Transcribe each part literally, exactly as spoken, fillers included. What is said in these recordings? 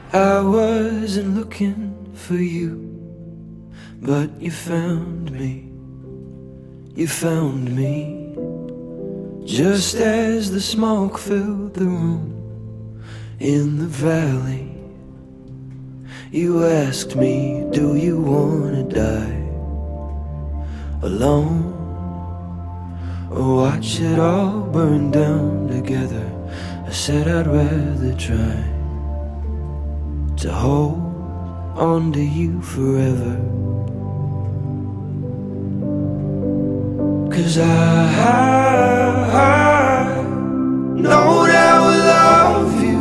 I wasn't looking for you, but you found me. You found me. Just as the smoke filled the room in the valley, you asked me, do you wanna die alone, or watch it all burn down together? I said I'd rather try to hold on to you forever, 'cause I, I know that I will love you,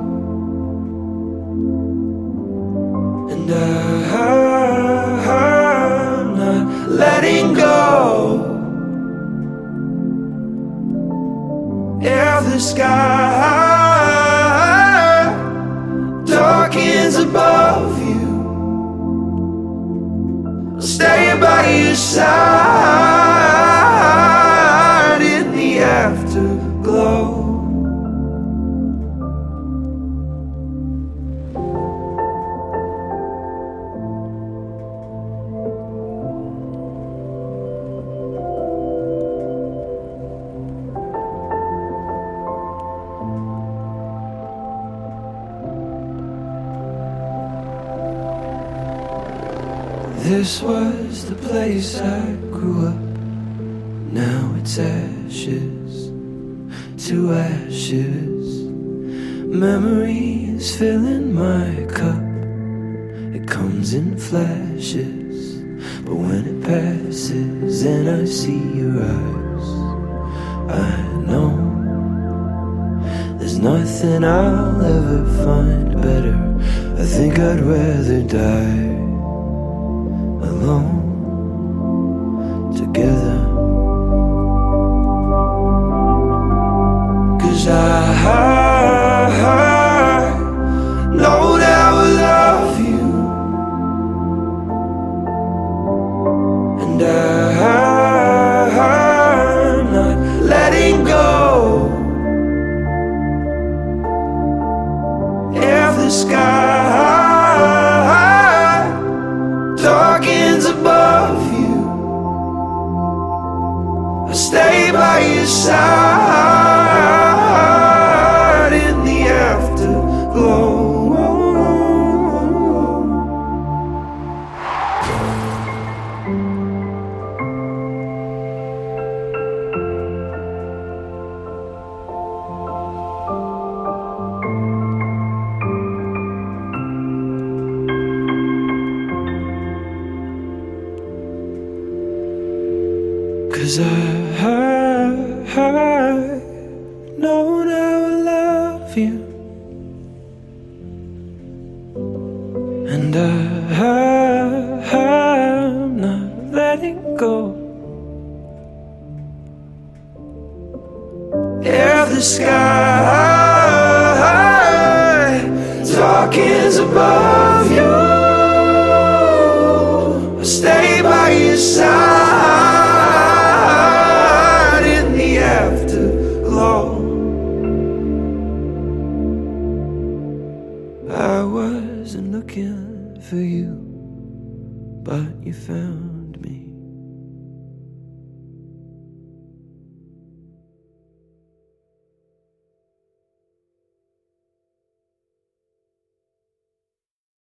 and I, I'm not letting go. If the sky darkens above you, I'll stay by your side in the afterglow. This was the place I grew up. Now it's ashes to ashes. Memories filling my cup. It comes in flashes, but when it passes and I see your eyes, I know there's nothing I'll ever find better. I think I'd rather die alone, together, 'cause I, I know that I will love you, and I, I'm not letting go. If the sky darkens above you, I'll stay by your side in the afterglow. Cause I, I, I know that I will love you, and I, I, I'm not letting go. If the sky darkens above you, I'll stay by your side in the afterglow. I wasn't looking for you, but you found